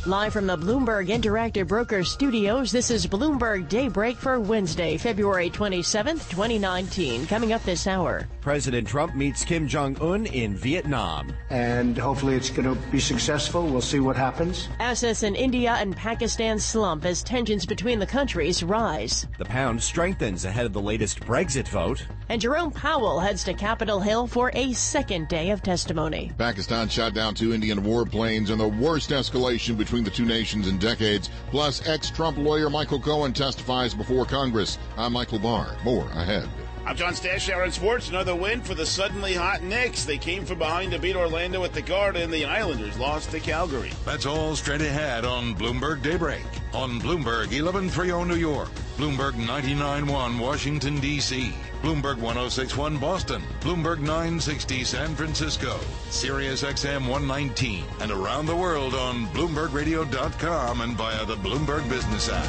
Live from the Bloomberg Interactive Brokers Studios, this is Bloomberg Daybreak for Wednesday, February 27th, 2019. Coming up this hour. President Trump meets Kim Jong-un in Vietnam. And hopefully it's going to be successful. We'll see what happens. Assets in India and Pakistan slump as tensions between the countries rise. The pound strengthens ahead of the latest Brexit vote. And Jerome Powell heads to Capitol Hill for a second day of testimony. Pakistan shot down 2 Indian warplanes in the worst escalation between the two nations in decades. Plus, ex-Trump lawyer Michael Cohen testifies before Congress. I'm Michael Barr. More ahead. I'm John Stashower in sports. Another win for the suddenly hot Knicks. They came from behind to beat Orlando at the Garden. The Islanders lost to Calgary. That's all straight ahead on Bloomberg Daybreak. On Bloomberg 1130 New York, Bloomberg 99.1 Washington, D.C., Bloomberg 106.1 Boston, Bloomberg 960 San Francisco, Sirius XM 119, and around the world on BloombergRadio.com and via the Bloomberg Business app.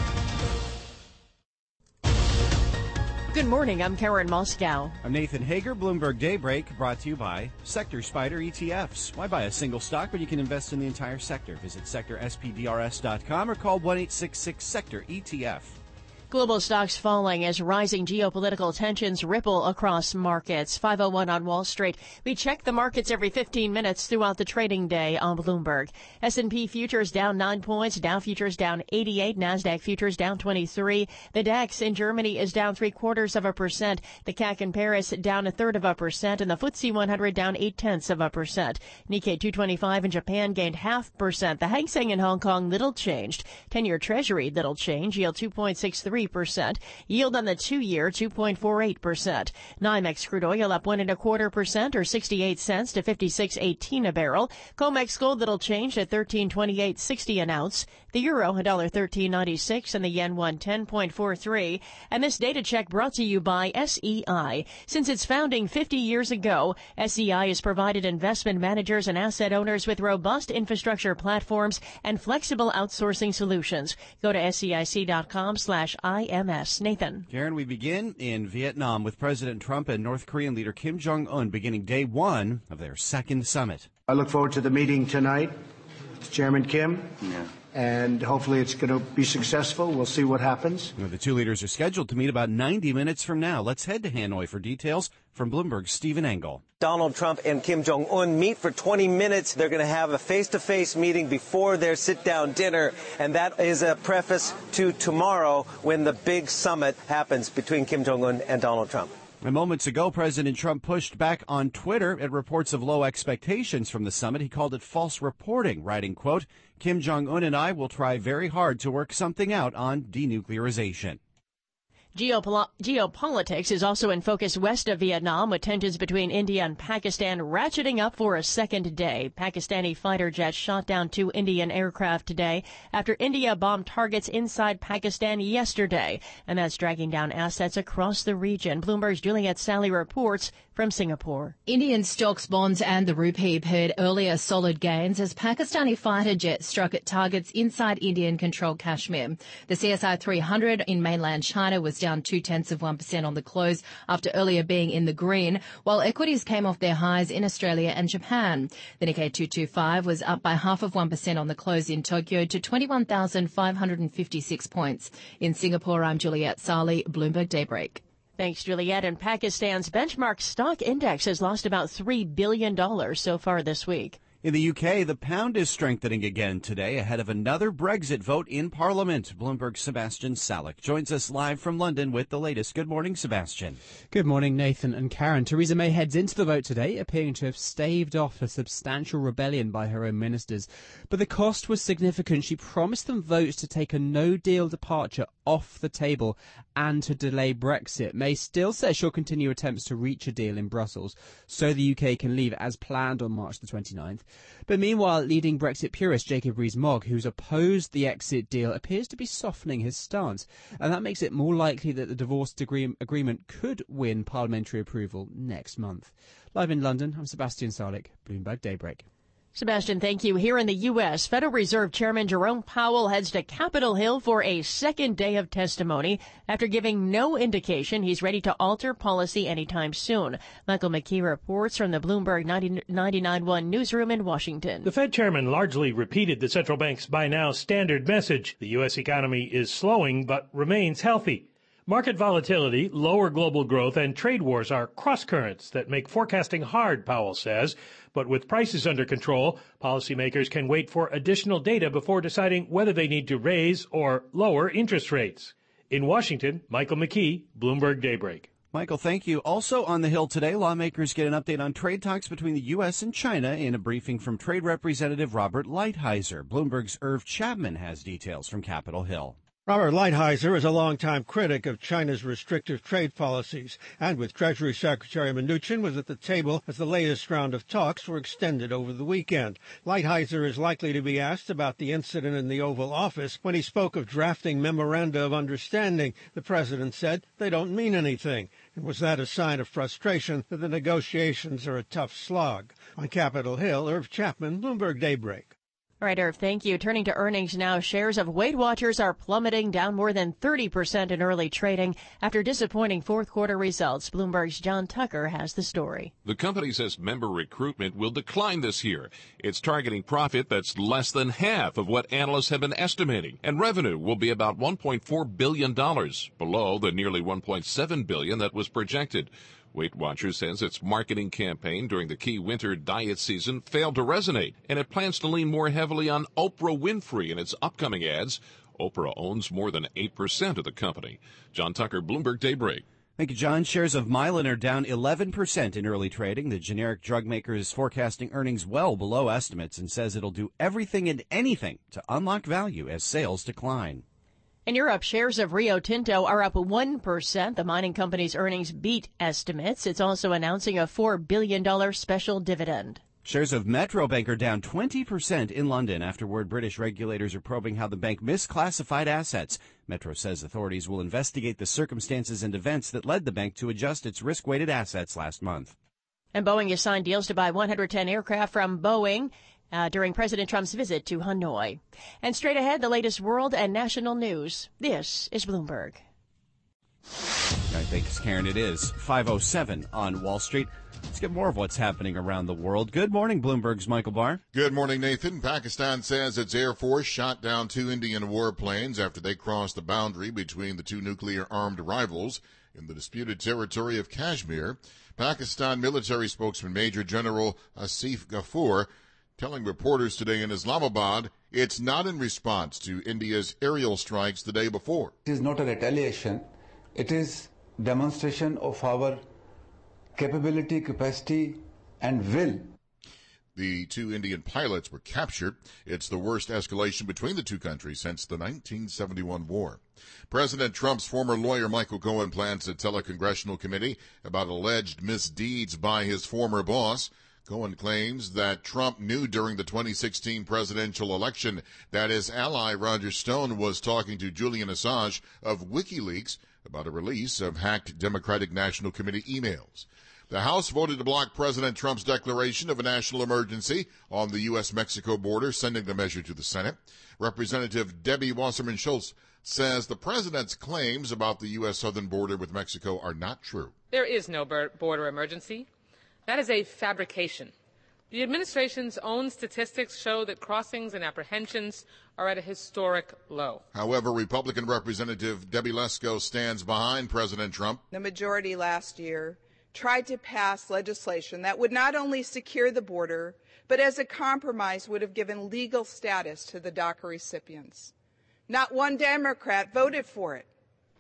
Good morning, I'm Karen Moscow. I'm Nathan Hager. Bloomberg Daybreak brought to you by Sector Spider ETFs. Why buy a single stock when you can invest in the entire sector? Visit sectorspdrs.com or call 1-866-SECTOR-ETF. Global stocks falling as rising geopolitical tensions ripple across markets. 5:01 on Wall Street. We check the markets every 15 minutes throughout the trading day on Bloomberg. S&P futures down 9 points. Dow futures down 88. NASDAQ futures down 23. The DAX in Germany is down 0.75%. The CAC in Paris down 0.33%. And the FTSE 100 down 0.8%. Nikkei 225 in Japan gained 0.5%. The Hang Seng in Hong Kong little changed. 10-year Treasury little change. Yield 2.63%. Yield on the 2-year 2.48%. NYMEX crude oil up 1.25% or 68 cents to 56.18 a barrel. COMEX gold little change at 13.2860 an ounce. The euro $1.1396 and the yen 110.43. And this data check brought to you by SEI. Since its founding 50 years ago, SEI has provided investment managers and asset owners with robust infrastructure platforms and flexible outsourcing solutions. Go to SEIC.com/IMS. Nathan. Karen, we begin in Vietnam with President Trump and North Korean leader Kim Jong-un beginning day one of their second summit. I look forward to the meeting tonight. It's Chairman Kim. Yeah. And hopefully it's going to be successful. We'll see what happens. The two leaders are scheduled to meet about 90 minutes from now. Let's head to Hanoi for details from Bloomberg's Stephen Engel. Donald Trump and Kim Jong-un meet for 20 minutes. They're going to have a face-to-face meeting before their sit-down dinner, and that is a preface to tomorrow when the big summit happens between Kim Jong-un and Donald Trump. And moments ago, President Trump pushed back on Twitter at reports of low expectations from the summit. He called it false reporting, writing, quote, Kim Jong-un and I will try very hard to work something out on denuclearization. Geopolitics is also in focus west of Vietnam, with tensions between India and Pakistan ratcheting up for a second day. Pakistani fighter jets shot down 2 Indian aircraft today after India bombed targets inside Pakistan yesterday, and that's dragging down assets across the region. Bloomberg's Juliet Sally reports from Singapore. Indian stocks, bonds and the rupee paired earlier solid gains as Pakistani fighter jets struck at targets inside Indian-controlled Kashmir. The CSI 300 in mainland China was down 0.2% on the close after earlier being in the green, while equities came off their highs in Australia and Japan. The Nikkei 225 was up by 0.5% on the close in Tokyo to 21,556 points. In Singapore, I'm Juliet Sally, Bloomberg Daybreak. Thanks, Juliet. And Pakistan's benchmark stock index has lost about $3 billion so far this week. In the UK, the pound is strengthening again today ahead of another Brexit vote in Parliament. Bloomberg's Sebastian Salek joins us live from London with the latest. Good morning, Sebastian. Good morning, Nathan and Karen. Theresa May heads into the vote today, appearing to have staved off a substantial rebellion by her own ministers. But the cost was significant. She promised them votes to take a no-deal departure off the table and to delay Brexit. May still says she'll continue attempts to reach a deal in Brussels so the UK can leave as planned on March the 29th. But meanwhile, leading Brexit purist Jacob Rees-Mogg, who's opposed the exit deal, appears to be softening his stance. And that makes it more likely that the divorce agreement could win parliamentary approval next month. Live in London, I'm Sebastian Salek, Bloomberg Daybreak. Sebastian, thank you. Here in the U.S., Federal Reserve Chairman Jerome Powell heads to Capitol Hill for a second day of testimony after giving no indication he's ready to alter policy anytime soon. Michael McKee reports from the Bloomberg 99.1 newsroom in Washington. The Fed chairman largely repeated the central bank's by now standard message. The U.S. economy is slowing but remains healthy. Market volatility, lower global growth, and trade wars are cross-currents that make forecasting hard, Powell says. But with prices under control, policymakers can wait for additional data before deciding whether they need to raise or lower interest rates. In Washington, Michael McKee, Bloomberg Daybreak. Michael, thank you. Also on the Hill today, lawmakers get an update on trade talks between the U.S. and China in a briefing from Trade Representative Robert Lighthizer. Bloomberg's Irv Chapman has details from Capitol Hill. Robert Lighthizer is a longtime critic of China's restrictive trade policies, and with Treasury Secretary Mnuchin was at the table as the latest round of talks were extended over the weekend. Lighthizer is likely to be asked about the incident in the Oval Office when he spoke of drafting memoranda of understanding. The president said they don't mean anything. And was that a sign of frustration that the negotiations are a tough slog? On Capitol Hill, Irv Chapman, Bloomberg Daybreak. All right, Irv, thank you. Turning to earnings now, shares of Weight Watchers are plummeting, down more than 30% in early trading after disappointing fourth quarter results. Bloomberg's John Tucker has the story. The company says member recruitment will decline this year. It's targeting profit that's less than half of what analysts have been estimating, and revenue will be about $1.4 billion, below the nearly $1.7 billion that was projected. Weight Watchers says its marketing campaign during the key winter diet season failed to resonate, and it plans to lean more heavily on Oprah Winfrey in its upcoming ads. Oprah owns more than 8% of the company. John Tucker, Bloomberg Daybreak. Thank you, John. Shares of Mylan are down 11% in early trading. The generic drug maker is forecasting earnings well below estimates and says it'll do everything and anything to unlock value as sales decline. In Europe, shares of Rio Tinto are up 1%. The mining company's earnings beat estimates. It's also announcing a $4 billion special dividend. Shares of Metro Bank are down 20% in London after word British regulators are probing how the bank misclassified assets. Metro says authorities will investigate the circumstances and events that led the bank to adjust its risk-weighted assets last month. And Boeing has signed deals to buy 110 aircraft from Boeing during President Trump's visit to Hanoi. And straight ahead, the latest world and national news. This is Bloomberg. I think, Karen, it is 5:07 on Wall Street. Let's get more of what's happening around the world. Good morning, Bloomberg's Michael Barr. Good morning, Nathan. Pakistan says its Air Force shot down 2 Indian warplanes after they crossed the boundary between the 2 nuclear-armed rivals in the disputed territory of Kashmir. Pakistan military spokesman Major General Asif Ghafoor telling reporters today in Islamabad it's not in response to India's aerial strikes the day before. It is not a retaliation. It is demonstration of our capability, capacity, and will. The 2 Indian pilots were captured. It's the worst escalation between the 2 countries since the 1971 war. President Trump's former lawyer Michael Cohen plans to tell a congressional committee about alleged misdeeds by his former boss. Cohen claims that Trump knew during the 2016 presidential election that his ally Roger Stone was talking to Julian Assange of WikiLeaks about a release of hacked Democratic National Committee emails. The House voted to block President Trump's declaration of a national emergency on the U.S.-Mexico border, sending the measure to the Senate. Representative Debbie Wasserman Schultz says the president's claims about the U.S. southern border with Mexico are not true. There is no border emergency. That is a fabrication. The administration's own statistics show that crossings and apprehensions are at a historic low. However, Republican Representative Debbie Lesko stands behind President Trump. The majority last year tried to pass legislation that would not only secure the border, but as a compromise would have given legal status to the DACA recipients. Not one Democrat voted for it.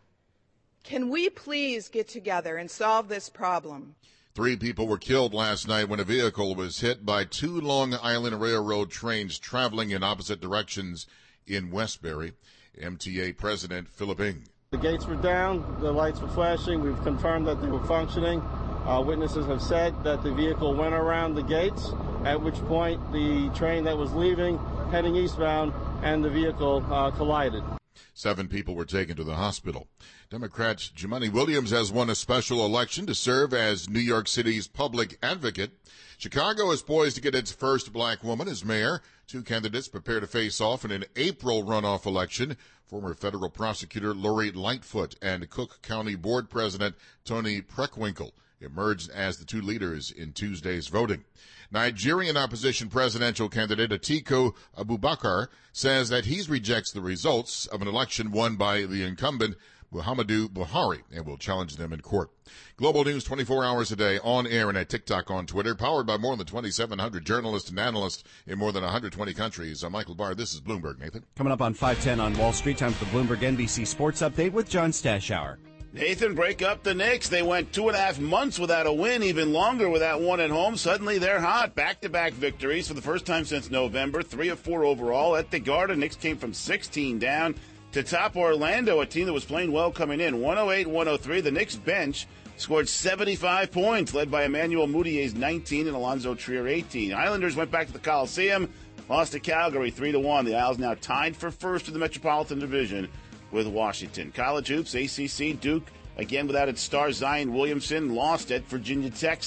Can we please get together and solve this problem? 3 people were killed last night when a vehicle was hit by 2 Long Island Railroad trains traveling in opposite directions in Westbury. MTA President Philip Ng. The gates were down, the lights were flashing, we've confirmed that they were functioning. Witnesses have said that the vehicle went around the gates, at which point the train that was leaving, heading eastbound, and the vehicle collided. 7 people were taken to the hospital. Democrats' Jumaane Williams has won a special election to serve as New York City's public advocate. Chicago is poised to get its first black woman as mayor. 2 candidates prepare to face off in an April runoff election. Former federal prosecutor Lori Lightfoot and Cook County Board President Tony Preckwinkle emerged as the 2 leaders in Tuesday's voting. Nigerian opposition presidential candidate Atiku Abubakar says that he rejects the results of an election won by the incumbent Muhammadu Buhari and will challenge them in court. Global news 24 hours a day, on air and at TikTok, on Twitter, powered by more than 2,700 journalists and analysts in more than 120 countries. I'm Michael Barr. This is Bloomberg. Nathan? Coming up on 5:10 on Wall Street, time for the Bloomberg NBC Sports Update with John Stashower. Nathan, break up the Knicks. They went 2.5 months without a win, even longer without one at home. Suddenly they're hot. Back-to-back victories for the first time since November, 3 of 4 overall. At the Garden, Knicks came from 16 down to top Orlando, a team that was playing well coming in, 108-103. The Knicks bench scored 75 points, led by Emmanuel Mudiay's 19 and Alonzo Trier 18. Islanders went back to the Coliseum, lost to Calgary 3-1. The Isles now tied for first in the Metropolitan Division with Washington. College hoops, ACC, Duke, again without its star Zion Williamson, lost at Virginia Tech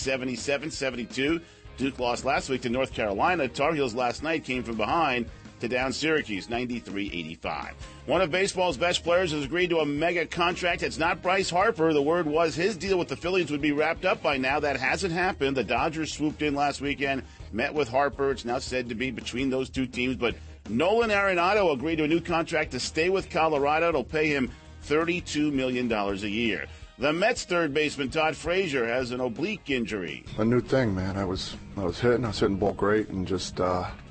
77-72. Duke lost last week to North Carolina. Tar Heels last night came from behind to down Syracuse 93-85. One of baseball's best players has agreed to a mega contract. It's not Bryce Harper. The word was his deal with the Phillies would be wrapped up by now. That hasn't happened. The Dodgers swooped in last weekend, met with Harper. It's now said to be between those 2 teams, but Nolan Arenado agreed to a new contract to stay with Colorado. It'll pay him $32 million a year. The Mets third baseman Todd Frazier has an oblique injury. A new thing, man. I was hitting the ball great, and just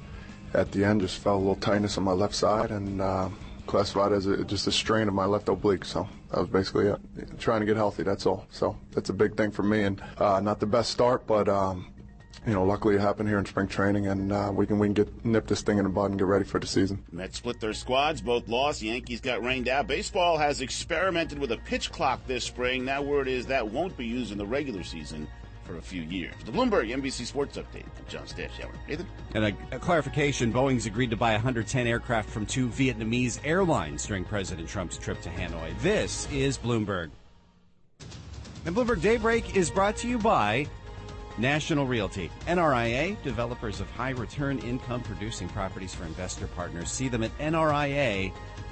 at the end just felt a little tightness on my left side, and classified as just a strain of my left oblique. So that was basically it. Trying to get healthy, that's all. So that's a big thing for me, and not the best start, but luckily it happened here in spring training, and we can nip this thing in the bud and get ready for the season. Mets split their squads, both lost. Yankees got rained out. Baseball has experimented with a pitch clock this spring. Now word is that won't be used in the regular season for a few years. The Bloomberg NBC Sports Update. John Stashower. Nathan? And a clarification, Boeing's agreed to buy 110 aircraft from 2 Vietnamese airlines during President Trump's trip to Hanoi. This is Bloomberg. And Bloomberg Daybreak is brought to you by National Realty. NRIA, developers of high-return income-producing properties for investor partners. See them at nria.net.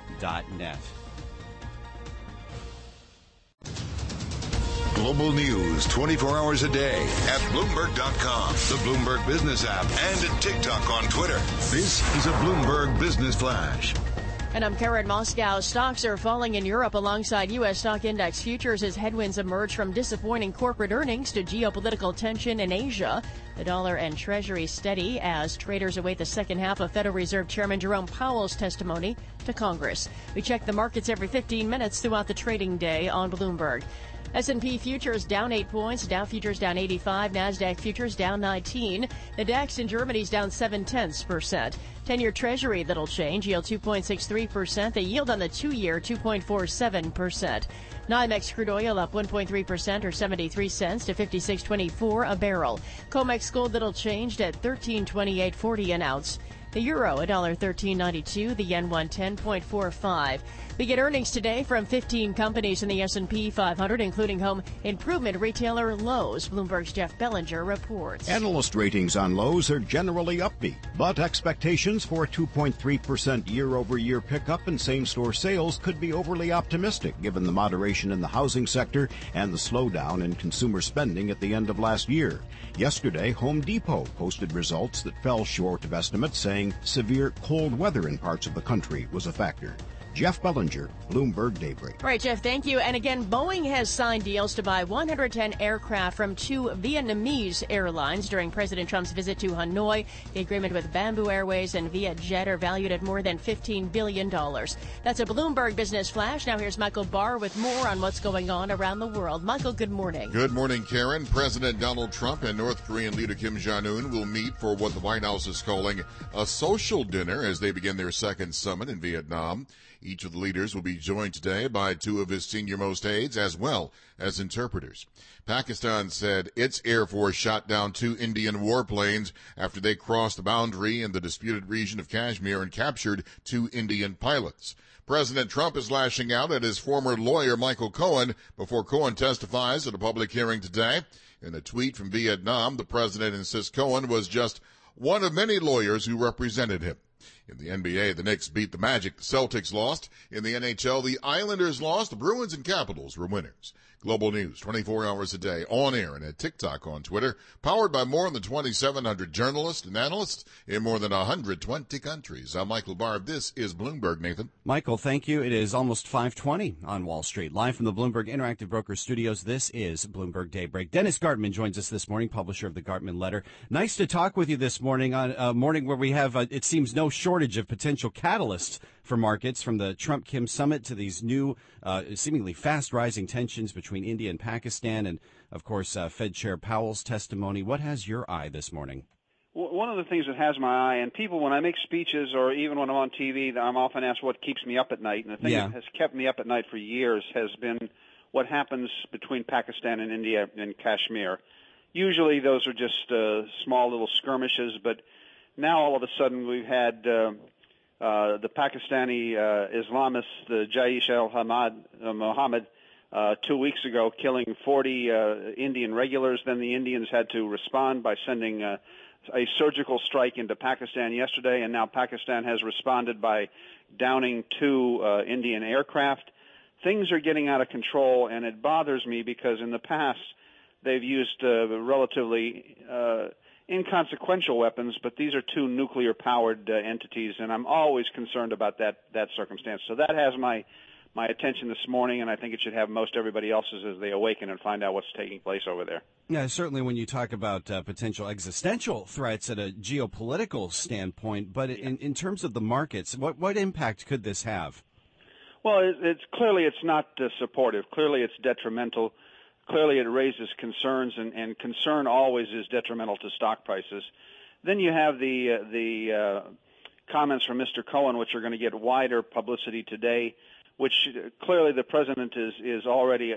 Global news 24 hours a day at Bloomberg.com, the Bloomberg Business app, and at TikTok on Twitter. This is a Bloomberg Business Flash. And I'm Karen Moscow. Stocks are falling in Europe alongside U.S. stock index futures as headwinds emerge from disappointing corporate earnings to geopolitical tension in Asia. The dollar and Treasury steady as traders await the second half of Federal Reserve Chairman Jerome Powell's testimony to Congress. We check the markets every 15 minutes throughout the trading day on Bloomberg. S&P futures down 8 points, Dow futures down 85, NASDAQ futures down 19. The DAX in Germany's down 0.7%. 10-year Treasury that'll change, yield 2.63%. The yield on the 2-year 2.47%. NYMEX crude oil up 1.3% or 73 cents to $56.24 a barrel. COMEX gold that'll changed at $13.2840 an ounce. The euro, $1.1392. The yen, 110.45. We get earnings today from 15 companies in the S&P 500, including home improvement retailer Lowe's. Bloomberg's Jeff Bellinger reports. Analyst ratings on Lowe's are generally upbeat, but expectations for a 2.3% year-over-year pickup in same-store sales could be overly optimistic given the moderation in the housing sector and the slowdown in consumer spending at the end of last year. Yesterday, Home Depot posted results that fell short of estimates, saying severe cold weather in parts of the country was a factor. Jeff Bellinger, Bloomberg Daybreak. All right, Jeff, thank you. And again, Boeing has signed deals to buy 110 aircraft from 2 Vietnamese airlines during President Trump's visit to Hanoi. The agreement with Bamboo Airways and Vietjet are valued at more than $15 billion. That's a Bloomberg Business Flash. Now here's Michael Barr with more on what's going on around the world. Michael, good morning. Good morning, Karen. President Donald Trump and North Korean leader Kim Jong-un will meet for what the White House is calling a social dinner as they begin their second summit in Vietnam. Each of the leaders will be joined today by two of his senior-most aides as well as interpreters. Pakistan said its Air Force shot down 2 Indian warplanes after they crossed the boundary in the disputed region of Kashmir and captured 2 Indian pilots. President Trump is lashing out at his former lawyer Michael Cohen before Cohen testifies at a public hearing today. In a tweet from Vietnam, the president insists Cohen was just one of many lawyers who represented him. In the NBA, the Knicks beat the Magic. The Celtics lost. In the NHL, the Islanders lost. The Bruins and Capitals were winners. Global News, 24 hours a day, on air and at TikTok, on Twitter, powered by more than 2,700 journalists and analysts in more than 120 countries. I'm Michael Barb. This is Bloomberg, Nathan. Michael, thank you. It is almost 5:20 on Wall Street. Live from the Bloomberg Interactive Brokers Studios, this is Bloomberg Daybreak. Dennis Gartman joins us this morning, publisher of the Gartman Letter. Nice to talk with you this morning on a morning where we have, it seems, no shortage of potential catalysts for markets, from the Trump-Kim summit to these new, seemingly fast-rising tensions between India and Pakistan, and, of course, Fed Chair Powell's testimony. What has your eye this morning? One of the things that has my eye, and people, when I make speeches or even when I'm on TV, I'm often asked what keeps me up at night, and the thing that has kept me up at night for years has been what happens between Pakistan and India in Kashmir. Usually those are just small little skirmishes, but now all of a sudden we've had the Pakistani Islamists, the Jaish al-Mohammed, 2 weeks ago, killing 40 Indian regulars. Then the Indians had to respond by sending a surgical strike into Pakistan yesterday, and now Pakistan has responded by downing 2 Indian aircraft. Things are getting out of control, and it bothers me because in the past they've used relatively inconsequential weapons, but these are 2 nuclear-powered entities, and I'm always concerned about that circumstance. So that has my attention this morning, and I think it should have most everybody else's as they awaken and find out what's taking place over there. Yeah, certainly when you talk about potential existential threats at a geopolitical standpoint, but in terms of the markets, what impact could this have? Well, it's clearly it's not supportive. Clearly it's detrimental. Clearly it raises concerns, and concern always is detrimental to stock prices. Then you have the comments from Mr. Cohen, which are going to get wider publicity today, which clearly the president is already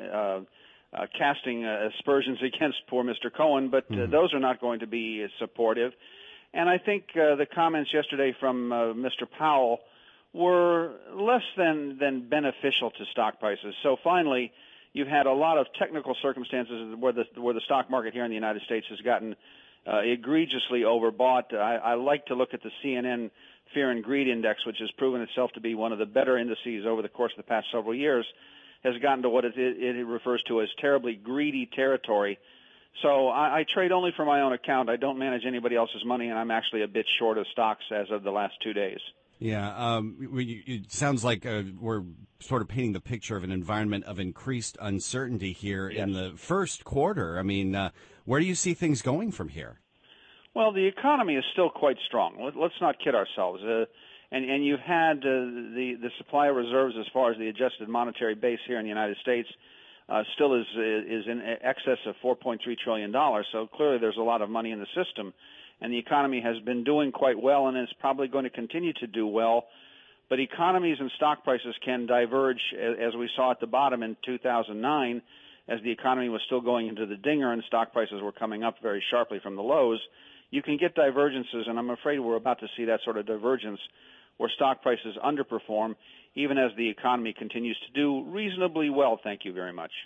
casting aspersions against poor Mr. Cohen, but those are not going to be supportive. And I think the comments yesterday from Mr. Powell were less than beneficial to stock prices. So finally, you've had a lot of technical circumstances where the stock market here in the United States has gotten egregiously overbought. I like to look at the CNN Fear and Greed Index, which has proven itself to be one of the better indices over the course of the past several years, has gotten to what it refers to as terribly greedy territory. So I trade only for my own account. I don't manage anybody else's money, and I'm actually a bit short of stocks as of the last 2 days. Yeah, it sounds like we're sort of painting the picture of an environment of increased uncertainty here in the first quarter. I mean, where do you see things going from here? Well, the economy is still quite strong. Let's not kid ourselves. And you've had the supply of reserves as far as the adjusted monetary base here in the United States still is in excess of $4.3 trillion. So clearly there's a lot of money in the system. And the economy has been doing quite well and is probably going to continue to do well. But economies and stock prices can diverge, as we saw at the bottom in 2009, as the economy was still going into the dinger and stock prices were coming up very sharply from the lows. You can get divergences, and I'm afraid we're about to see that sort of divergence where stock prices underperform, even as the economy continues to do reasonably well. Thank you very much.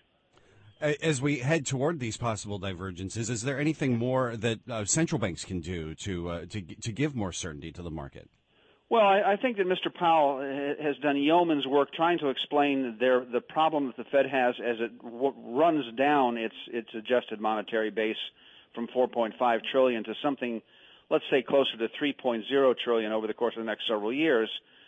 As we head toward these possible divergences, is there anything more that central banks can do to give more certainty to the market? Well, I think that Mr. Powell has done yeoman's work trying to explain the problem that the Fed has as it runs down its adjusted monetary base from $4.5 trillion to something, let's say, closer to $3.0 trillion over the course of the next several years.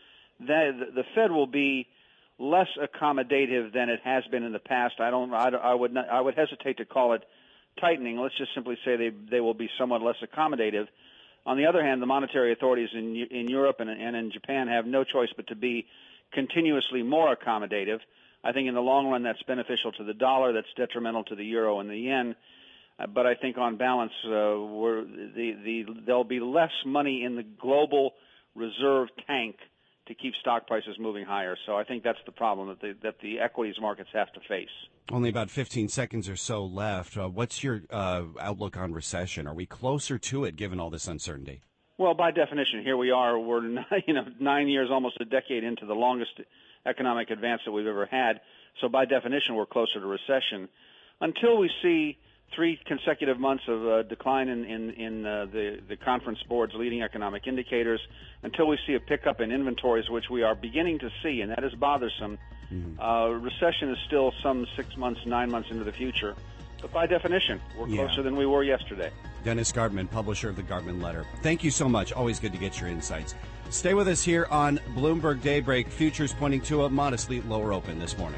The Fed will be less accommodative than it has been in the past. I would hesitate to call it tightening. Let's just simply say they will be somewhat less accommodative. On the other hand, the monetary authorities in Europe and in Japan have no choice but to be continuously more accommodative. I think in the long run that's beneficial to the dollar, that's detrimental to the euro and the yen. But I think on balance, there'll be less money in the global reserve tank to keep stock prices moving higher. So I think that's the problem that the equities markets have to face. Only about 15 seconds or so left. What's your outlook on recession? Are we closer to it given all this uncertainty? Well, by definition, here we are. We're 9 years, almost a decade into the longest economic advance that we've ever had. So by definition, we're closer to recession. Until we see 3 consecutive months of decline in the conference board's leading economic indicators, until we see a pickup in inventories, which we are beginning to see, and that is bothersome. Recession is still some 6 months, 9 months into the future. But by definition, we're closer than we were yesterday. Dennis Gartman, publisher of the Gartman Letter. Thank you so much. Always good to get your insights. Stay with us here on Bloomberg Daybreak. Futures pointing to a modestly lower open this morning.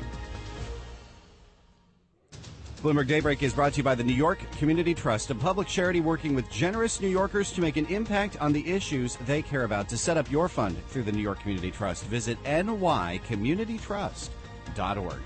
Bloomberg Daybreak is brought to you by the New York Community Trust, a public charity working with generous New Yorkers to make an impact on the issues they care about. To set up your fund through the New York Community Trust, visit nycommunitytrust.org.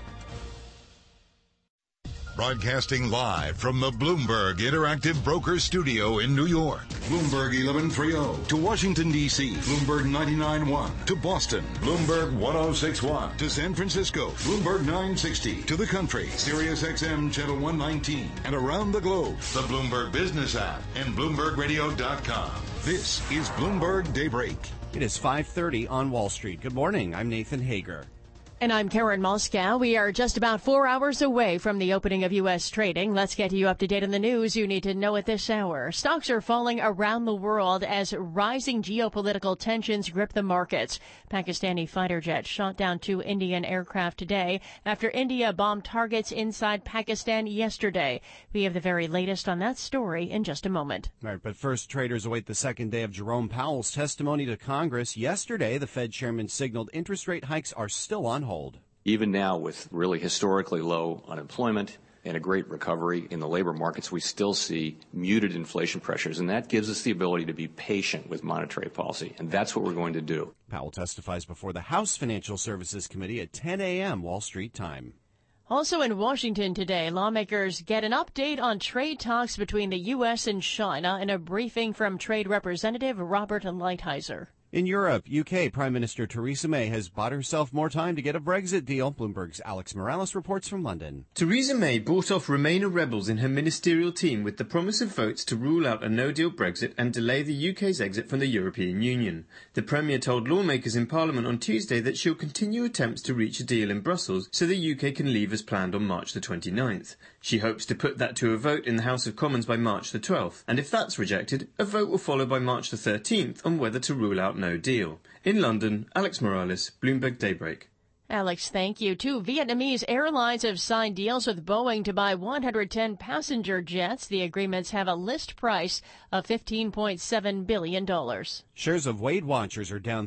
Broadcasting live from the Bloomberg Interactive Brokers Studio in New York. Bloomberg 1130 to Washington, D.C. Bloomberg 99.1 to Boston. Bloomberg 106.1 to San Francisco. Bloomberg 960 to the country. Sirius XM Channel 119 and around the globe. The Bloomberg Business app and BloombergRadio.com. This is Bloomberg Daybreak. It is 5:30 on Wall Street. Good morning. I'm Nathan Hager. And I'm Karen Moscow. We are just about 4 hours away from the opening of U.S. trading. Let's get you up to date on the news you need to know at this hour. Stocks are falling around the world as rising geopolitical tensions grip the markets. Pakistani fighter jets shot down 2 Indian aircraft today after India bombed targets inside Pakistan yesterday. We have the very latest on that story in just a moment. All right, but first, traders await the second day of Jerome Powell's testimony to Congress. Yesterday, the Fed chairman signaled interest rate hikes are still on hold. Even now, with really historically low unemployment and a great recovery in the labor markets, we still see muted inflation pressures, and that gives us the ability to be patient with monetary policy, and that's what we're going to do. Powell testifies before the House Financial Services Committee at 10 a.m. Wall Street time. Also in Washington today, lawmakers get an update on trade talks between the U.S. and China in a briefing from Trade Representative Robert Lighthizer. In Europe, UK Prime Minister Theresa May has bought herself more time to get a Brexit deal. Bloomberg's Alex Morales reports from London. Theresa May bought off Remainer rebels in her ministerial team with the promise of votes to rule out a no-deal Brexit and delay the UK's exit from the European Union. The Premier told lawmakers in Parliament on Tuesday that she'll continue attempts to reach a deal in Brussels so the UK can leave as planned on March the 29th. She hopes to put that to a vote in the House of Commons by March the 12th, and if that's rejected, a vote will follow by March the 13th on whether to rule out no deal. In London, Alex Morales, Bloomberg Daybreak. Alex, thank you. 2 Vietnamese airlines have signed deals with Boeing to buy 110 passenger jets. The agreements have a list price of $15.7 billion. Shares of Weight Watchers are down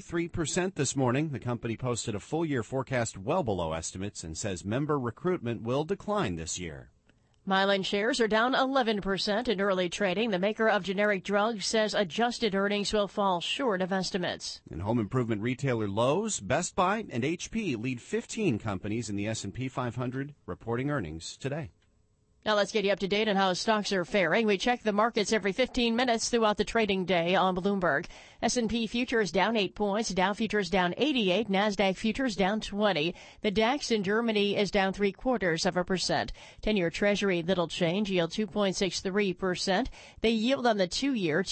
33% this morning. The company posted a full-year forecast well below estimates and says member recruitment will decline this year. Mylan shares are down 11% in early trading. The maker of generic drugs says adjusted earnings will fall short of estimates. And home improvement retailer Lowe's, Best Buy, and HP lead 15 companies in the S&P 500 reporting earnings today. Now let's get you up to date on how stocks are faring. We check the markets every 15 minutes throughout the trading day on Bloomberg. S&P futures down 8 points, Dow futures down 88, NASDAQ futures down 20. The DAX in Germany is down 0.75%. 10-year Treasury little change, yield 2.63%. The yield on the 2-year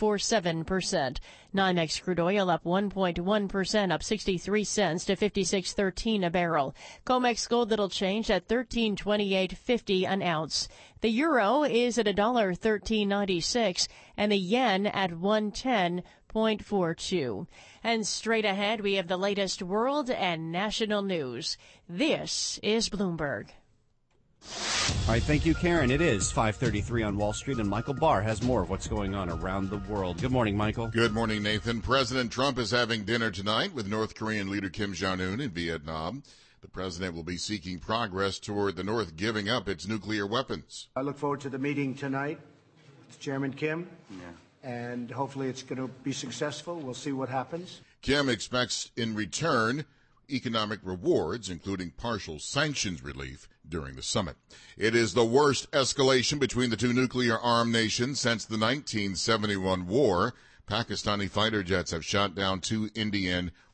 2.47%. NYMEX crude oil up 1.1%, up 63 cents to 56.13 a barrel. COMEX gold little change at $13.2850 an ounce. The euro is at $1.1396 and the yen at 110.42. And straight ahead, we have the latest world and national news. This is Bloomberg. All right, thank you, Karen. It is 5:33 on Wall Street, and Michael Barr has more of what's going on around the world. Good morning, Michael. Good morning, Nathan. President Trump is having dinner tonight with North Korean leader Kim Jong-un in Vietnam. The president will be seeking progress toward the North giving up its nuclear weapons. I look forward to the meeting tonight with Chairman Kim, and hopefully it's going to be successful. We'll see what happens. Kim expects in return economic rewards, including partial sanctions relief during the summit. It is the worst escalation between the two nuclear-armed nations since the 1971 war. Pakistani fighter jets have shot down 2 Indian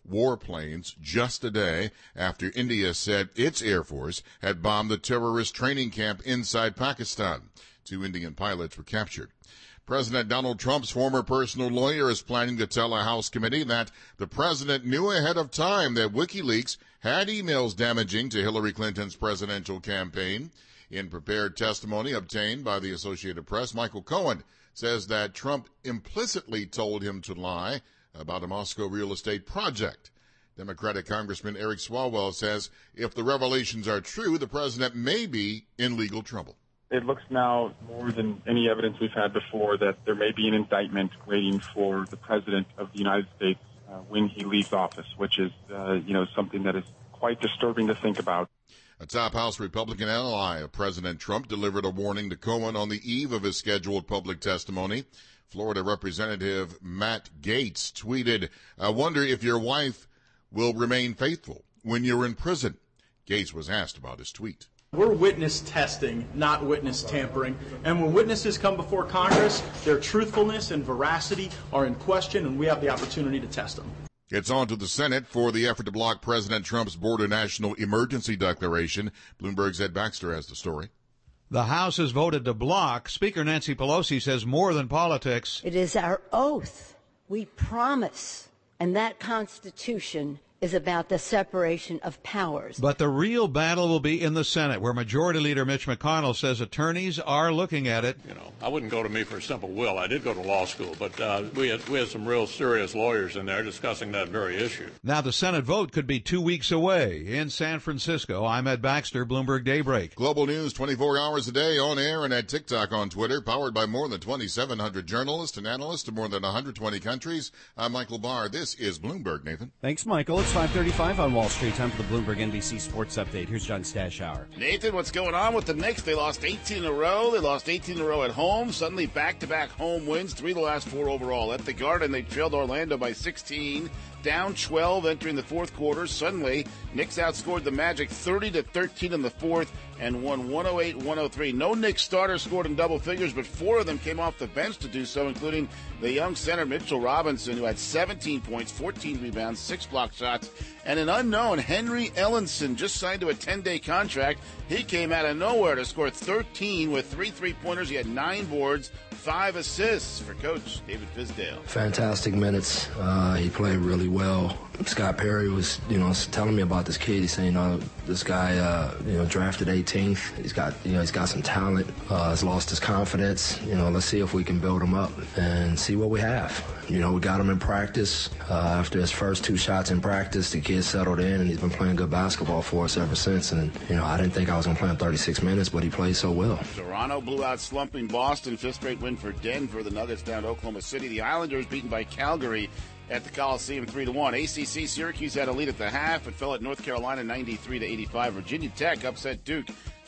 warplanes just a day after India said its Air Force had bombed the terrorist training camp inside Pakistan. 2 Indian pilots were captured. President Donald Trump's former personal lawyer is planning to tell a House committee that the president knew ahead of time that WikiLeaks had emails damaging to Hillary Clinton's presidential campaign. In prepared testimony obtained by the Associated Press, Michael Cohen says that Trump implicitly told him to lie about a Moscow real estate project. Democratic Congressman Eric Swalwell says if the revelations are true, the president may be in legal trouble. It looks now more than any evidence we've had before that there may be an indictment waiting for the president of the United States when he leaves office, which is, something that is quite disturbing to think about. A top House Republican ally of President Trump delivered a warning to Cohen on the eve of his scheduled public testimony. Florida Representative Matt Gaetz tweeted, "I wonder if your wife will remain faithful when you're in prison." Gaetz was asked about his tweet. We're witness testing, not witness tampering. And when witnesses come before Congress, their truthfulness and veracity are in question, and we have the opportunity to test them. It's on to the Senate for the effort to block President Trump's border national emergency declaration. Bloomberg's Ed Baxter has the story. The House has voted to block. Speaker Nancy Pelosi says more than politics. It is our oath. We promise. And that Constitution is about the separation of powers. But the real battle will be in the Senate, where Majority Leader Mitch McConnell says attorneys are looking at it. I wouldn't go to me for a simple will. I did go to law school, but we had some real serious lawyers in there discussing that very issue. Now the Senate vote could be 2 weeks away. In San Francisco, I'm Ed Baxter, Bloomberg Daybreak. Global news 24 hours a day on air and at TikTok on Twitter, powered by more than 2,700 journalists and analysts in more than 120 countries. I'm Michael Barr. This is Bloomberg, Nathan. Thanks, Michael. It's 5:35 on Wall Street. Time for the Bloomberg NBC Sports Update. Here's John Stashower. Nathan, what's going on with the Knicks? They lost 18 in a row. They lost 18 in a row at home. Suddenly back-to-back home wins, 3 of the last 4 overall. At the Garden, they trailed Orlando by 16, down 12 entering the fourth quarter. Suddenly, Knicks outscored the Magic 30-13 in the fourth and won 108-103. No Knicks starter scored in double figures, but 4 of them came off the bench to do so, including the young center Mitchell Robinson, who had 17 points, 14 rebounds, 6 block shots, and an unknown Henry Ellenson just signed to a 10-day contract. He came out of nowhere to score 13 with 3 3-pointers. He had 9 boards, 5 assists for Coach David Fizdale. Fantastic minutes. He played really well. Scott Perry was, telling me about this kid. He's saying, this guy, drafted 18th. He's got some talent. Has lost his confidence. Let's see if we can build him up and see what we have. We got him in practice. After his first 2 shots in practice, the kid settled in, and he's been playing good basketball for us ever since. And, I didn't think I was going to play him 36 minutes, but he played so well. Toronto blew out slumping Boston. 5th straight win for Denver. The Nuggets down to Oklahoma City. The Islanders beaten by Calgary at the Coliseum 3-1. ACC Syracuse had a lead at the half. It fell at North Carolina 93-85. Virginia Tech upset Duke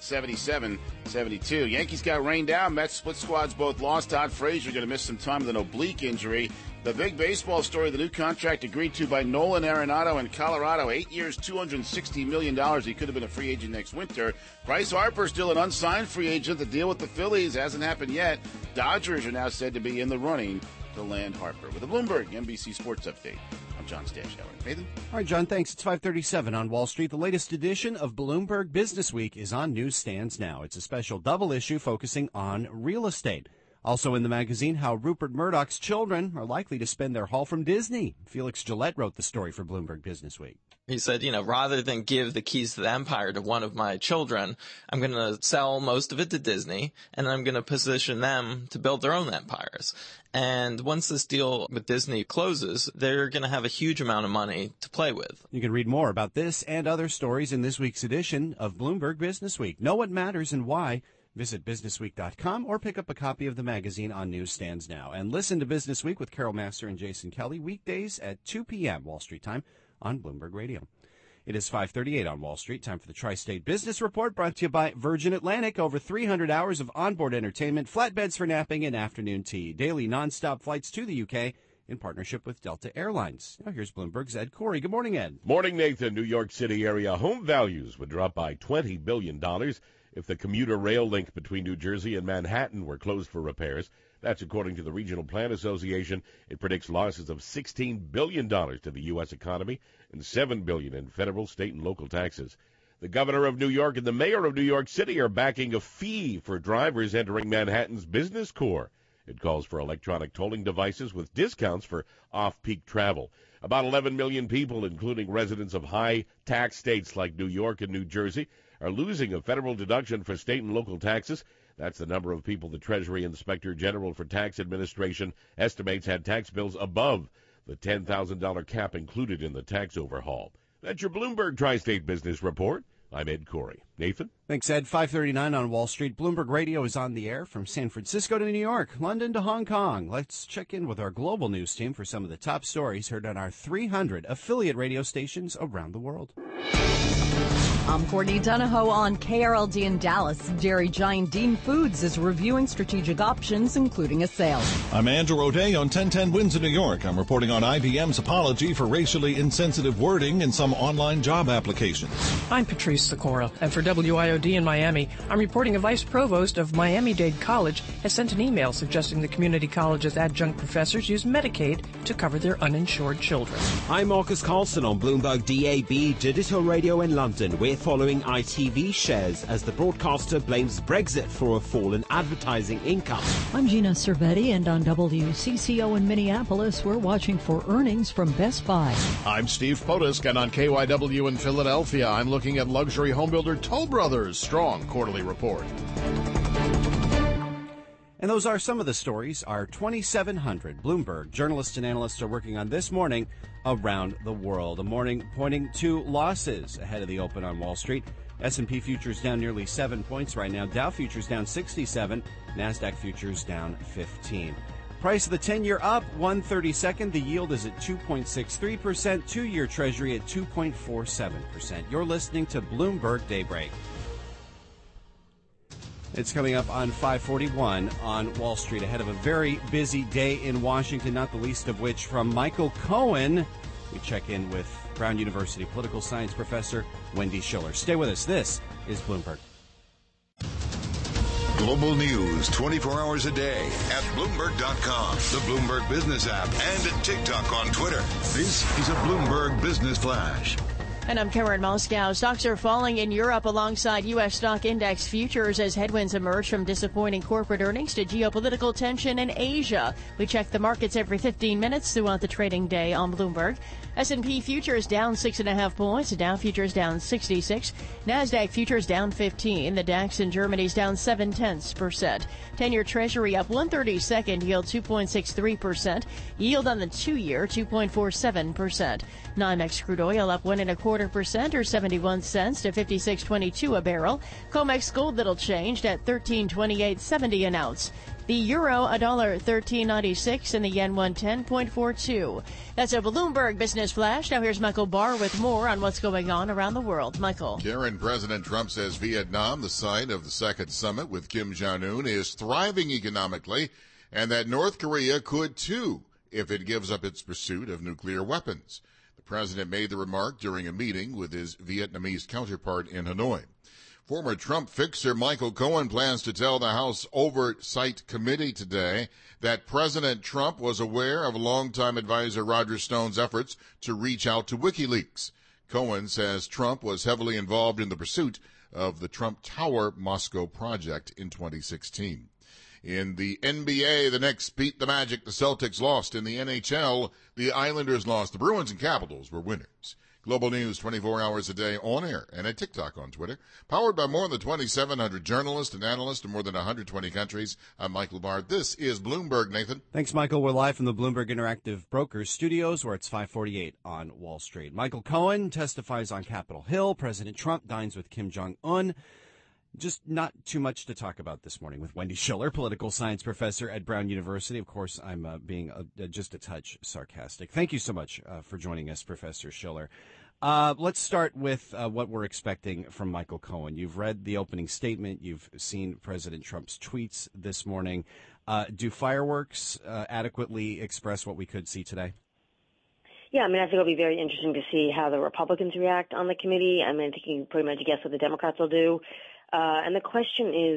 77-72. Yankees got rained down. Mets split squads both lost. Todd Frazier going to miss some time with an oblique injury. The big baseball story, the new contract agreed to by Nolan Arenado in Colorado. 8 years, $260 million. He could have been a free agent next winter. Bryce Harper still an unsigned free agent. The deal with the Phillies hasn't happened yet. Dodgers are now said to be in the running to land Harper. With the Bloomberg NBC Sports Update, I'm John Stashower. Nathan? All right, John, thanks. It's 5:37 on Wall Street. The latest edition of Bloomberg Business Week is on newsstands now. It's a special double issue focusing on real estate. Also in the magazine, how Rupert Murdoch's children are likely to spend their haul from Disney. Felix Gillette wrote the story for Bloomberg Business Week. He said, rather than give the keys to the empire to one of my children, I'm going to sell most of it to Disney, and I'm going to position them to build their own empires. And once this deal with Disney closes, they're going to have a huge amount of money to play with. You can read more about this and other stories in this week's edition of Bloomberg Business Week. Know what matters and why. Visit businessweek.com or pick up a copy of the magazine on newsstands now. And listen to Business Week with Carol Master and Jason Kelly weekdays at 2 p.m. Wall Street time on Bloomberg Radio. It is 5:38 on Wall Street. Time for the Tri-State Business Report, brought to you by Virgin Atlantic. Over 300 hours of onboard entertainment, flatbeds for napping, and afternoon tea. Daily nonstop flights to the UK in partnership with Delta Airlines. Now here's Bloomberg's Ed Corey. Good morning, Ed. Morning, Nathan. New York City area home values would drop by $20 billion if the commuter rail link between New Jersey and Manhattan were closed for repairs. That's according to the Regional Plan Association. It predicts losses of $16 billion to the U.S. economy and $7 billion in federal, state, and local taxes. The governor of New York and the mayor of New York City are backing a fee for drivers entering Manhattan's business core. It calls for electronic tolling devices with discounts for off-peak travel. About 11 million people, including residents of high-tax states like New York and New Jersey, are losing a federal deduction for state and local taxes. That's the number of people the Treasury Inspector General for Tax Administration estimates had tax bills above the $10,000 cap included in the tax overhaul. That's your Bloomberg Tri-State Business Report. I'm Ed Corey. Nathan? Thanks, Ed. 5:39 on Wall Street. Bloomberg Radio is on the air from San Francisco to New York, London to Hong Kong. Let's check in with our global news team for some of the top stories heard on our 300 affiliate radio stations around the world. I'm Courtney Donahoe on KRLD in Dallas. Dairy giant Dean Foods is reviewing strategic options, including a sale. I'm Andrew O'Day on 1010 Winds in New York. I'm reporting on IBM's apology for racially insensitive wording in some online job applications. I'm Patrice Sikora, and for WIOD in Miami, I'm reporting a vice provost of Miami-Dade College has sent an email suggesting the community college's adjunct professors use Medicaid to cover their uninsured children. I'm Marcus Carlson on Bloomberg DAB Digital Radio in London. We're following ITV shares as the broadcaster blames Brexit for a fall in advertising income. I'm Gina Cervetti, and on WCCO in Minneapolis, we're watching for earnings from Best Buy. I'm Steve Potusk, and on KYW in Philadelphia, I'm looking at luxury homebuilder Toll Brothers' strong quarterly report. And those are some of the stories our 2,700 Bloomberg journalists and analysts are working on this morning around the world. A morning pointing to losses ahead of the open on Wall Street. S&P futures down nearly 7 points right now. Dow futures down 67. NASDAQ futures down 15. Price of the 10-year up 1/32. The yield is at 2.63%. 2-year Treasury at 2.47%. You're listening to Bloomberg Daybreak. It's coming up on 5:41 on Wall Street, ahead of a very busy day in Washington, not the least of which from Michael Cohen. We check in with Brown University political science professor Wendy Schiller. Stay with us. This is Bloomberg. Global news 24 hours a day at Bloomberg.com, the Bloomberg Business app, and at TikTok on Twitter. This is a Bloomberg Business Flash. And I'm Karen Moscow. Stocks are falling in Europe alongside U.S. stock index futures as headwinds emerge from disappointing corporate earnings to geopolitical tension in Asia. We check the markets every 15 minutes throughout the trading day on Bloomberg. S&P futures down 6.5 points. Dow futures down 66. NASDAQ futures down 15. The DAX in Germany's down 0.7%. 10-year Treasury up 1/32, yield 2.63%. Yield on the 2-year 2.47%. NYMEX crude oil up 1.25% or 71 cents to $56.22 a barrel. COMEX gold little changed at $13.2870 an ounce. The euro $1.1396 and the yen 110.42. That's a Bloomberg Business Flash. Now here's Michael Barr with more on what's going on around the world. Michael. Karen, President Trump says Vietnam, the site of the second summit with Kim Jong-un, is thriving economically, and that North Korea could too if it gives up its pursuit of nuclear weapons. The president made the remark during a meeting with his Vietnamese counterpart in Hanoi. Former Trump fixer Michael Cohen plans to tell the House Oversight Committee today that President Trump was aware of longtime advisor Roger Stone's efforts to reach out to WikiLeaks. Cohen says Trump was heavily involved in the pursuit of the Trump Tower Moscow project in 2016. In the NBA, the Knicks beat the Magic. The Celtics lost. In the NHL, the Islanders lost. The Bruins and Capitals were winners. Global news 24 hours a day on air and at TikTok on Twitter. Powered by more than 2,700 journalists and analysts in more than 120 countries. I'm Michael Barr. This is Bloomberg, Nathan. Thanks, Michael. We're live from the Bloomberg Interactive Brokers studios where it's 5:48 on Wall Street. Michael Cohen testifies on Capitol Hill. President Trump dines with Kim Jong-un. Just not too much to talk about this morning with Wendy Schiller, political science professor at Brown University. Of course, I'm being just a touch sarcastic. Thank you so much for joining us, Professor Schiller. Let's start with what we're expecting from Michael Cohen. You've read the opening statement. You've seen President Trump's tweets this morning. Do fireworks adequately express what we could see today? Yeah, I think it'll be very interesting to see how the Republicans react on the committee. I think you can pretty much guess what the Democrats will do. And the question is,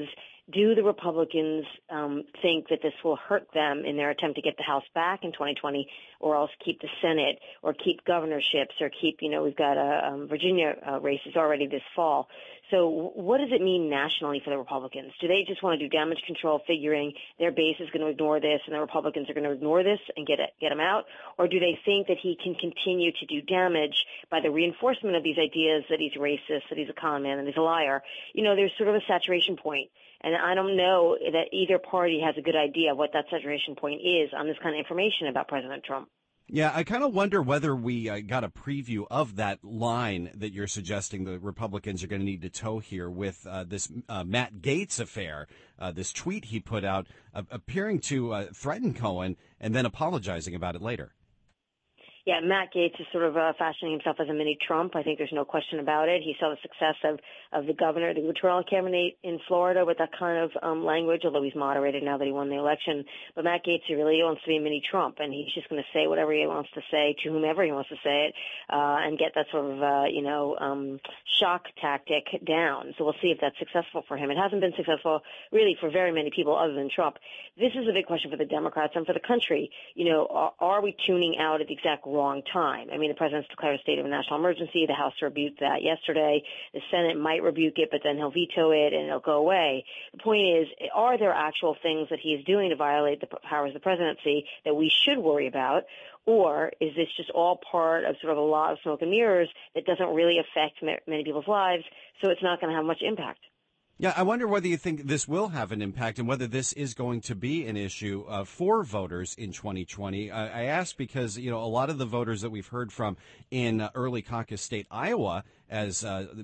Do the Republicans think that this will hurt them in their attempt to get the House back in 2020, or else keep the Senate, or keep governorships, or keep, we've got Virginia races already this fall. So what does it mean nationally for the Republicans? Do they just want to do damage control, figuring their base is going to ignore this and the Republicans are going to ignore this and get him out? Or do they think that he can continue to do damage by the reinforcement of these ideas that he's racist, that he's a con man, and he's a liar? There's sort of a saturation point. And I don't know that either party has a good idea of what that saturation point is on this kind of information about President Trump. Yeah, I kind of wonder whether we got a preview of that line that you're suggesting the Republicans are going to need to toe here with this Matt Gaetz affair, this tweet he put out appearing to threaten Cohen and then apologizing about it later. Yeah, Matt Gaetz is sort of fashioning himself as a mini Trump. I think there's no question about it. He saw the success of the governor, the gubernatorial candidate in Florida with that kind of language, although he's moderated now that he won the election. But Matt Gaetz, he really wants to be a mini Trump, and he's just going to say whatever he wants to say to whomever he wants to say it, and get that sort of, shock tactic down. So we'll see if that's successful for him. It hasn't been successful really for very many people other than Trump. This is a big question for the Democrats and for the country. Are we tuning out at the exact wrong time? I mean, the president's declared a state of a national emergency. The House rebuked that yesterday. The Senate might rebuke it, but then he'll veto it and it'll go away. The point is, are there actual things that he is doing to violate the powers of the presidency that we should worry about? Or is this just all part of sort of a lot of smoke and mirrors that doesn't really affect many people's lives, so it's not going to have much impact? Yeah, I wonder whether you think this will have an impact and whether this is going to be an issue for voters in 2020. I ask because, a lot of the voters that we've heard from in early caucus state Iowa, as,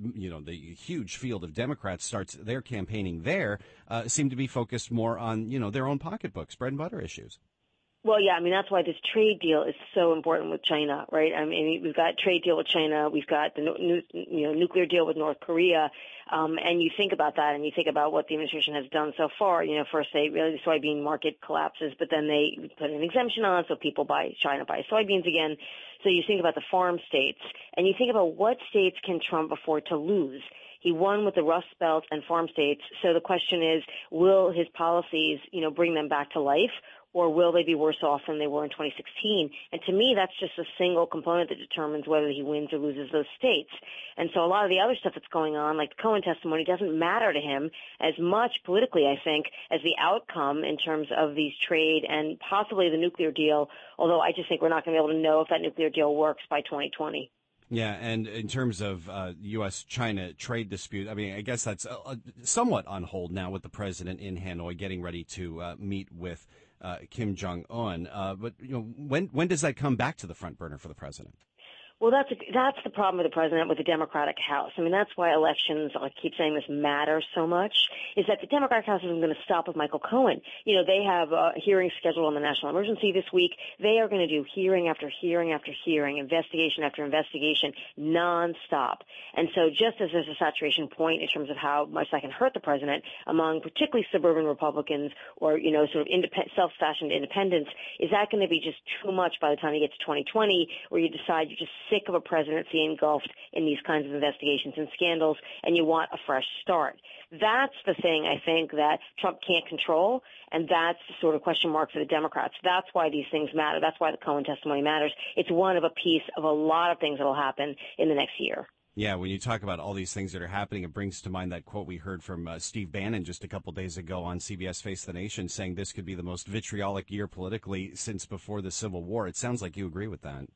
the huge field of Democrats starts their campaigning there, seem to be focused more on, their own pocketbooks, bread and butter issues. Well, yeah, I mean, that's why this trade deal is so important with China, right? I mean, we've got trade deal with China. We've got the nuclear deal with North Korea. And you think about that and you think about what the administration has done so far. First the soybean market collapses, but then they put an exemption on so China buys soybeans again. So you think about the farm states and you think about what states can Trump afford to lose. He won with the Rust Belt and farm states. So the question is, will his policies, bring them back to life? Or will they be worse off than they were in 2016? And to me, that's just a single component that determines whether he wins or loses those states. And so a lot of the other stuff that's going on, like the Cohen testimony, doesn't matter to him as much politically, I think, as the outcome in terms of these trade and possibly the nuclear deal, although I just think we're not going to be able to know if that nuclear deal works by 2020. Yeah, and in terms of U.S.-China trade dispute, I mean, I guess that's somewhat on hold now with the president in Hanoi getting ready to meet with Kim Jong-un. But when does that come back to the front burner for the president? Well, that's the problem with the president, with the Democratic House. I mean, that's why elections, I keep saying this, matter so much, is that the Democratic House isn't going to stop with Michael Cohen. They have a hearing scheduled on the national emergency this week. They are going to do hearing after hearing after hearing, investigation after investigation, nonstop. And so just as there's a saturation point in terms of how much that can hurt the president among particularly suburban Republicans or, sort of self-fashioned independents, is that going to be just too much by the time you get to 2020 where you decide you're just sick of a presidency engulfed in these kinds of investigations and scandals, and you want a fresh start? That's the thing, I think, that Trump can't control, and that's the sort of question mark for the Democrats. That's why these things matter. That's why the Cohen testimony matters. It's one of a piece of a lot of things that will happen in the next year. Yeah, when you talk about all these things that are happening, it brings to mind that quote we heard from Steve Bannon just a couple days ago on CBS Face the Nation, saying this could be the most vitriolic year politically since before the Civil War. It sounds like you agree with that.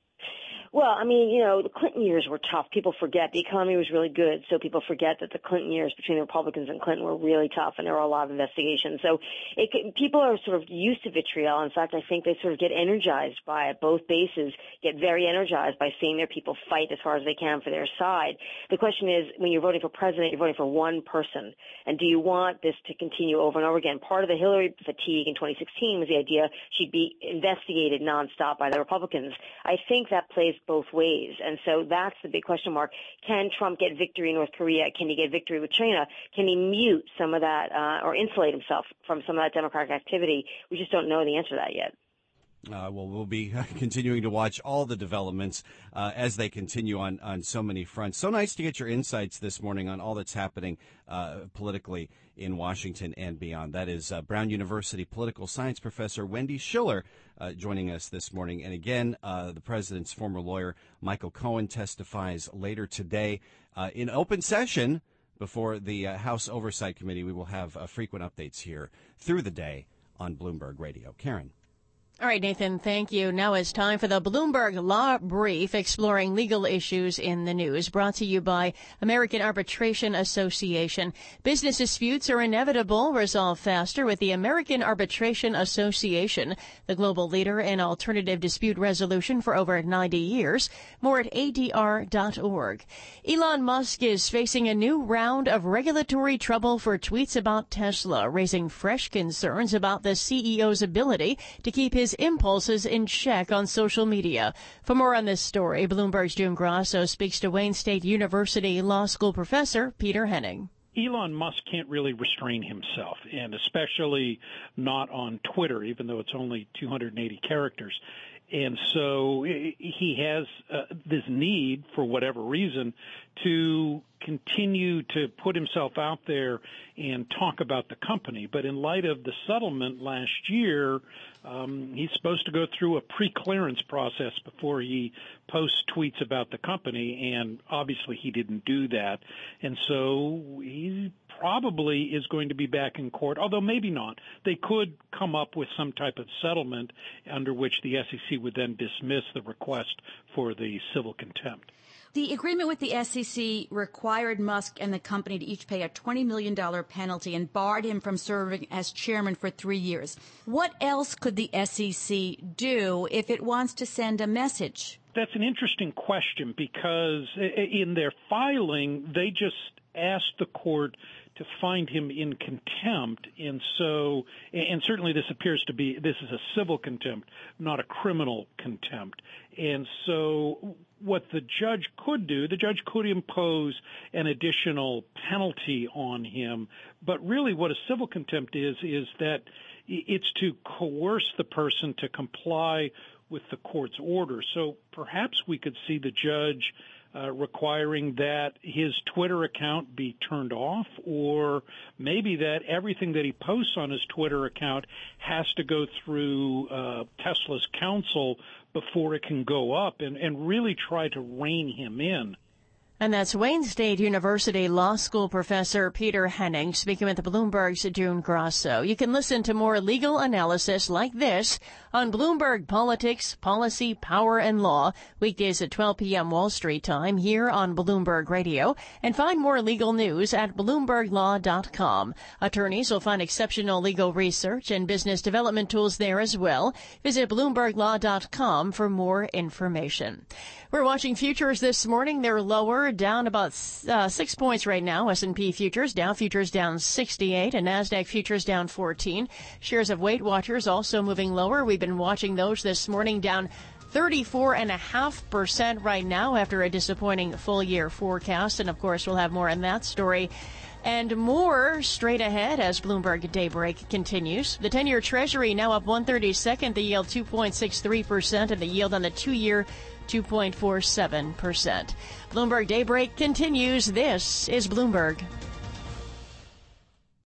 Well, I mean, the Clinton years were tough. People forget the economy was really good, so people forget that the Clinton years between the Republicans and Clinton were really tough, and there were a lot of investigations. So people are sort of used to vitriol. In fact, I think they sort of get energized by it. Both bases get very energized by seeing their people fight as hard as they can for their side. The question is, when you're voting for president, you're voting for one person, and do you want this to continue over and over again? Part of the Hillary fatigue in 2016 was the idea she'd be investigated nonstop by the Republicans. I think that plays both ways. And so that's the big question mark. Can Trump get victory in North Korea? Can he get victory with China? Can he mute some of that or insulate himself from some of that Democratic activity? We just don't know the answer to that yet. We'll be continuing to watch all the developments as they continue on so many fronts. So nice to get your insights this morning on all that's happening politically in Washington and beyond. That is Brown University political science professor Wendy Schiller joining us this morning. And again, the president's former lawyer, Michael Cohen, testifies later today in open session before the House Oversight Committee. We will have frequent updates here through the day on Bloomberg Radio. Karen. All right, Nathan, thank you. Now it's time for the Bloomberg Law Brief, exploring legal issues in the news, brought to you by American Arbitration Association. Business disputes are inevitable. Resolve faster with the American Arbitration Association, the global leader in alternative dispute resolution for over 90 years. More at ADR.org. Elon Musk is facing a new round of regulatory trouble for tweets about Tesla, raising fresh concerns about the CEO's ability to keep his impulses in check on social media. For more on this story, Bloomberg's June Grasso speaks to Wayne State University Law School professor Peter Henning. Elon Musk can't really restrain himself, and especially not on Twitter, even though it's only 280 characters. And so he has this need, for whatever reason, to continue to put himself out there and talk about the company. But in light of the settlement last year, he's supposed to go through a pre-clearance process before he posts tweets about the company, and obviously he didn't do that. And so he probably is going to be back in court, although maybe not. They could come up with some type of settlement under which the SEC would then dismiss the request for the civil contempt. The agreement with the SEC required Musk and the company to each pay a $20 million penalty and barred him from serving as chairman for 3 years. What else could the SEC do if it wants to send a message? That's an interesting question, because in their filing, they just asked the court to find him in contempt, and certainly this is a civil contempt, not a criminal contempt. And so what the judge could do, the judge could impose an additional penalty on him, but really what a civil contempt is that it's to coerce the person to comply with the court's order. So perhaps we could see the judge requiring that his Twitter account be turned off, or maybe that everything that he posts on his Twitter account has to go through Tesla's counsel before it can go up, and really try to rein him in. And that's Wayne State University Law School professor Peter Henning speaking with Bloomberg's June Grasso. You can listen to more legal analysis like this on Bloomberg Politics, Policy, Power, and Law, weekdays at 12 p.m. Wall Street time here on Bloomberg Radio. And find more legal news at BloombergLaw.com. Attorneys will find exceptional legal research and business development tools there as well. Visit BloombergLaw.com for more information. We're watching futures this morning. They're lower, down about 6 points right now. S&P futures, Dow futures down 68, and NASDAQ futures down 14. Shares of Weight Watchers also moving lower. We've been watching those this morning, down 34.5% right now after a disappointing full-year forecast. And, of course, we'll have more on that story and more straight ahead as Bloomberg Daybreak continues. The 10-year Treasury now up 1/32, the yield 2.63%, and the yield on the 2-year 2.47%. Bloomberg Daybreak continues. This is Bloomberg.